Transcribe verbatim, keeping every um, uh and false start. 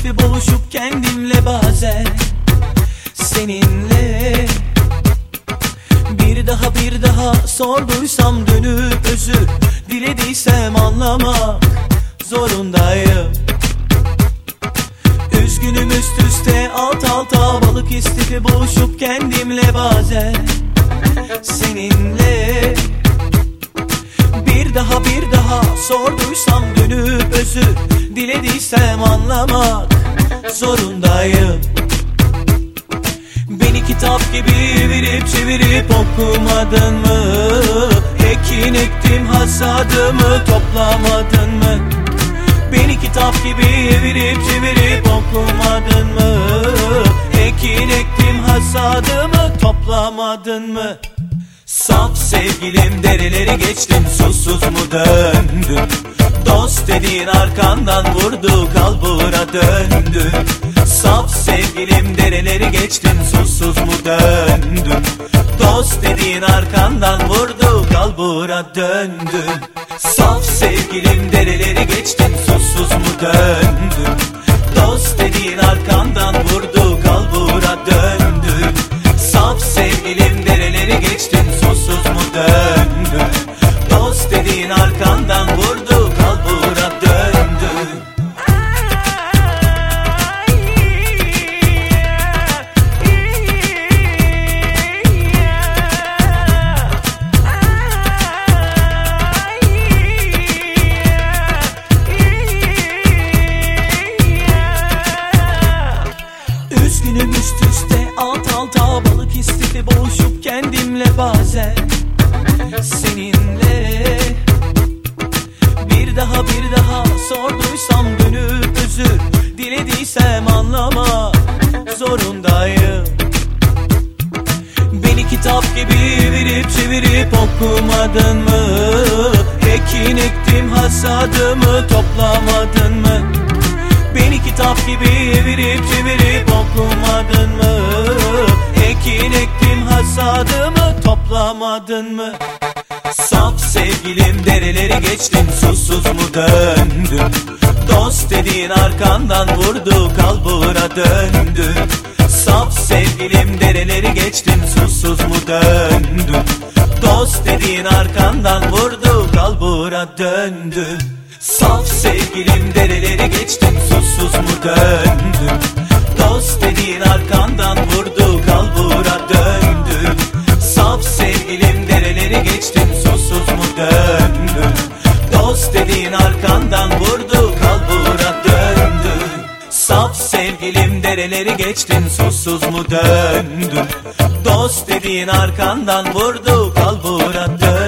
istifi boğuşup kendimle bazen seninle. Bir daha bir daha sorduysam dönüp özür dilediysem anlamak zorundayım. Üzgünüm üst üste alt alta balık istifi boğuşup kendimle bazen seninle. Bir daha bir daha sorduysam dönüp özür dilediysem anlamak zorundayım. Beni kitap gibi verip çevirip okumadın mı? Ekin ektim hasadımı toplamadın mı? Beni kitap gibi verip çevirip okumadın mı? Ekin ektim hasadımı toplamadın mı? Saf sevgilim dereleri geçtim, susuz mu döndün? Dost dediğin arkandan vurdu, kalbura döndü. Saf sevgilim dereleri geçtim, susuz mu döndün? Dost dediğin arkandan vurdu, kalbura döndü. Saf sevgilim dereleri geçtim, susuz mu döndün? Dost dediğin arkandan vurdu, kalbura döndü. Saf sevgilim dereleri geçtim, susuz mu döndün? Dost dediğin arkandan vurdu, kalbura döndü. Üzgünüm üst üste alt alta balık istifi boğuşup kendimle bazen seninle. Bir daha bir daha sorduysam dönüp özür dilediysem anlamak zorundayım. Beni kitap gibi verip çevirip okumadın mı? Ekin ektim hasadımı toplamadın mı? Beni kitap gibi verip çevirip okumadın mı? Ekin ektim hasadımı toplamadın mı? Saf sevgilim dereleri geçtim, susuz mu döndün? Dost dediğin arkandan vurdu, kalbura döndü. Saf sevgilim dereleri geçtim, susuz mu döndün? Dost dediğin arkandan vurdu, kalbura döndü. Saf sevgilim dereleri geçtim, susuz mu döndün? Dost dediğin arkandan vurdu, kalbura döndü. Saf sevgilim dereleri geçtim, susuz mu döndün? Dost dediğin arkandan vurdu, kalbura döndü. Saf sevgilim dereleri geçtin, susuz mu döndün? Dost dediğin arkandan vurdu, kalbura döndü.